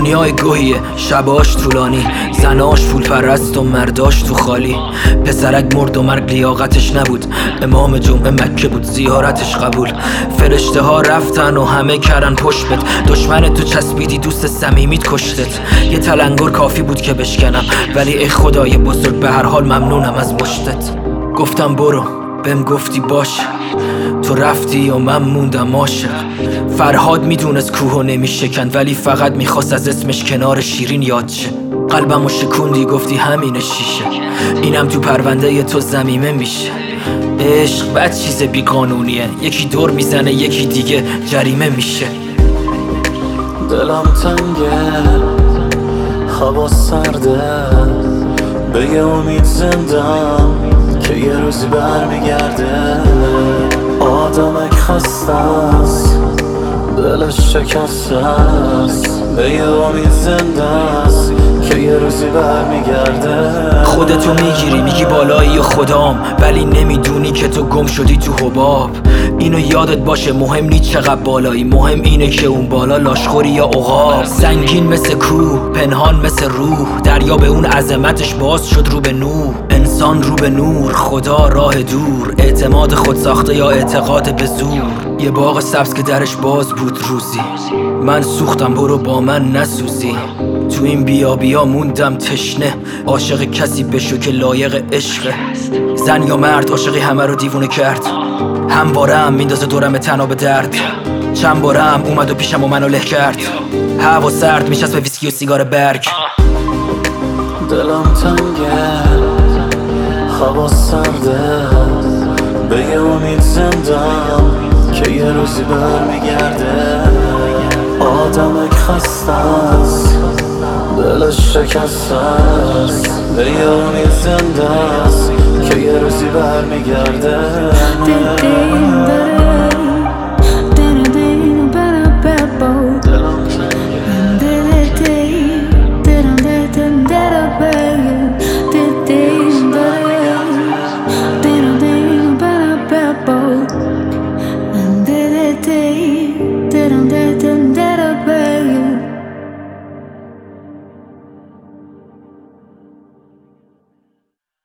دنیای گوهیه، شباش طولانی، زناش پول پرست و مرداش تو خالی. پسرک مرد و مرگ لیاقتش نبود، امام جمعه مکه بود زیارتش قبول. فرشته ها رفتن و همه کردن پشت بد، دشمن تو چسبیدی دوست صمیمیت کشتت. یه تلنگر کافی بود که بشکنم، ولی ای خدای بزرگ به هر حال ممنونم از مشتت. گفتم برو، بهم گفتی باش، تو رفتی و من موندم عاشق. فرهاد میدونست کوهو نمیشکن، ولی فقط میخواست از اسمش کنار شیرین یاد شه. قلبمو شکوندی گفتی همین شیشه، اینم تو پرونده تو ضمیمه میشه. عشق بد چیز بی قانونیه، یکی دور میزنه یکی دیگه جریمه میشه. دلم تنگه، هوا سرده، به یه امید زندم که یه روزی برمیگرده. آدمک خسته است، دلش شکسته است، به یه امید زنده است که یه روزی برمیگرده. خودتو میگیری میگی بالایی و خدام، ولی نمیدونی که تو گم شدی تو حباب. اینو یادت باشه مهم نیست چقدر بالایی، مهم اینه که اون بالا لاشخوری یا عقاب. سنگین مثل کوه، پنهان مثل روح، دریا به اون عظمتش باز شد رو به نور. انسان رو به نور، خدا راه دور، اعتماد خود ساخته یا اعتقاد به زور. یه باغ سبز که درش باز بود روزی، من سوختم برو با من نسوزی. تو این بیا موندم تشنه، عاشق کسی بشو که لایق عشقه. زن یا مرد عاشقی همه رو دیوونه کرد، همواره هم میندازه دورم تنها به درد. چند باره هم اومد و پیشم و منو له کرد، هوا سرد میشست به ویسکی و سیگار برگ. دلم تنگه، هوا سرده، به یه امید زندم که یه روزی برمیگرده. آدمک خسته است، دلش شکسته است، به یه امید زنده است که یه روزی برمیگرده.